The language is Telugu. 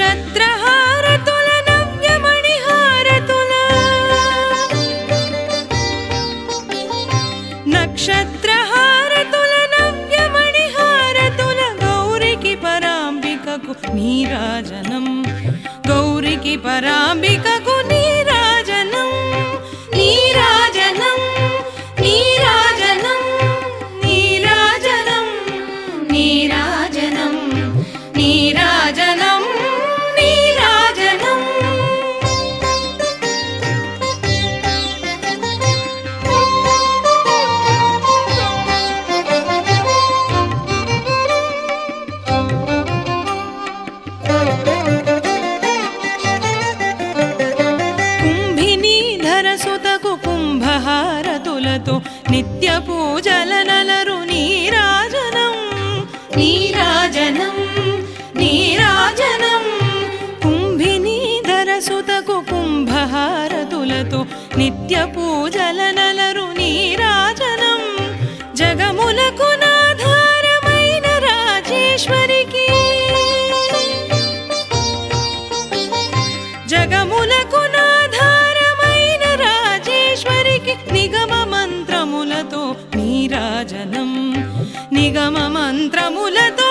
నక్షత్రహారతుల నవ్యమణిహారతుల నక్షత్రహారతుల నవ్యమణిహారతుల గౌరికి పరాంబికకు నీరాజనం గౌరికి పరాంబికకు నీరాజనం నీరాజనం నీరాజనం నీరాజనం నీరాజనం నీరాజనం నీరాజనం కుంభినీధరసుతకు కుంభహారతులతో నిత్య పూజల నలరు నీరాజనం నీరాజనం నీరాజనం కుంభినీధరసుతకు కుంభహారతులతో నిత్య పూజల నలరు నీరాజనం జగములకు నాధారమైన రాజేశ్వరికి జగములకు నాధారమైన రాజేశ్వరికి నిగమ మంత్రములతో నీరాజనం నిగమ మంత్రములతో